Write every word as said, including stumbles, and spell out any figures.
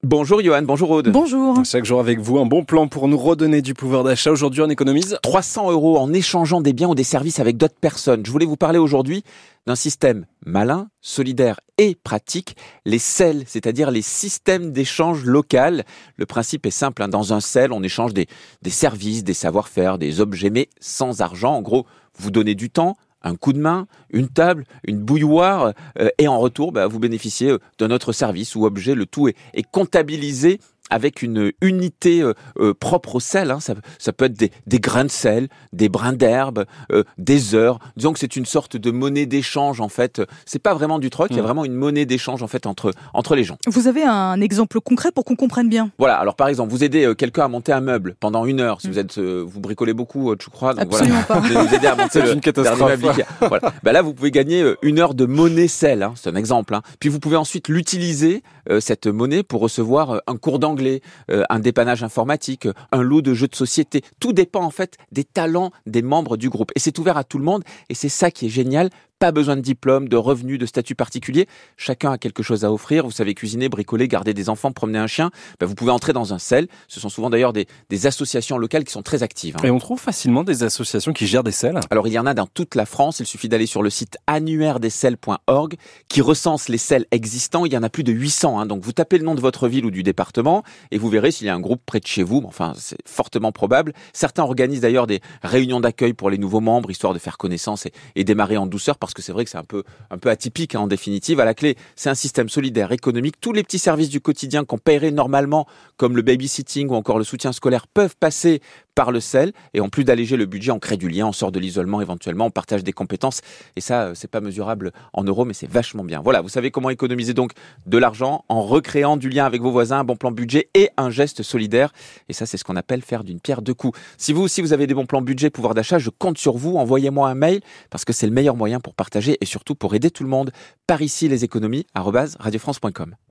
Bonjour Johan, bonjour Aude. Bonjour. Chaque jour avec vous, un bon plan pour nous redonner du pouvoir d'achat. Aujourd'hui, on économise trois cents euros en échangeant des biens ou des services avec d'autres personnes. Je voulais vous parler aujourd'hui d'un système malin, solidaire et pratique, les S E L, c'est-à-dire les systèmes d'échange local. Le principe est simple, hein. Dans un S E L, on échange des, des services, des savoir-faire, des objets, mais sans argent. En gros, vous donnez du temps, un coup de main, une table, une bouilloire, euh, et en retour, bah, vous bénéficiez euh, d'un autre service ou objet. Le tout est, est comptabilisé avec une unité euh, euh, propre au S E L. Hein. Ça, ça peut être des, des grains de sel, des brins d'herbe, euh, des heures. Disons que c'est une sorte de monnaie d'échange en fait. C'est pas vraiment du troc, mmh. il y a vraiment une monnaie d'échange en fait entre entre les gens. Vous avez un exemple concret pour qu'on comprenne bien? Voilà. Alors par exemple, vous aidez euh, quelqu'un à monter un meuble pendant une heure. Si mmh. vous êtes, euh, vous bricolez beaucoup, euh, je crois. Donc Absolument voilà. pas. Vous aidez à monter c'est le une catastrophe. meuble. Voilà. Ben là, vous pouvez gagner euh, une heure de monnaie S E L. Hein. C'est un exemple. Hein. Puis vous pouvez ensuite l'utiliser euh, cette monnaie pour recevoir euh, un cours d'anglais. Euh, un dépannage informatique, un lot de jeux de société. Tout dépend en fait des talents des membres du groupe. Et c'est ouvert à tout le monde et c'est ça qui est génial. Pas besoin de diplôme, de revenus, de statut particulier. Chacun a quelque chose à offrir. Vous savez cuisiner, bricoler, garder des enfants, promener un chien. Ben, vous pouvez entrer dans un S E L. Ce sont souvent d'ailleurs des, des associations locales qui sont très actives. Hein. Et on trouve facilement des associations qui gèrent des S E L. Alors il y en a dans toute la France. Il suffit d'aller sur le site annuaire des S E L point org qui recense les S E L existants. Il y en a plus de huit cents. Hein. Donc vous tapez le nom de votre ville ou du département et vous verrez s'il y a un groupe près de chez vous. Enfin, c'est fortement probable. Certains organisent d'ailleurs des réunions d'accueil pour les nouveaux membres, histoire de faire connaissance et, et démarrer en douceur, parce que c'est vrai que c'est un peu, un peu atypique hein, en définitive. À la clé, c'est un système solidaire, économique. Tous les petits services du quotidien qu'on paierait normalement, comme le babysitting ou encore le soutien scolaire, peuvent passer par le S E L. Et en plus d'alléger le budget, on crée du lien, on sort de l'isolement éventuellement, on partage des compétences. Et ça, c'est pas mesurable en euros, mais c'est vachement bien. Voilà, vous savez comment économiser donc de l'argent en recréant du lien avec vos voisins, un bon plan budget et un geste solidaire. Et ça, c'est ce qu'on appelle faire d'une pierre deux coups. Si vous aussi, vous avez des bons plans budget, pouvoir d'achat, je compte sur vous. Envoyez-moi un mail parce que c'est le meilleur moyen pour partager et surtout pour aider tout le monde. Par ici, les économies, arobase radiofrance point com.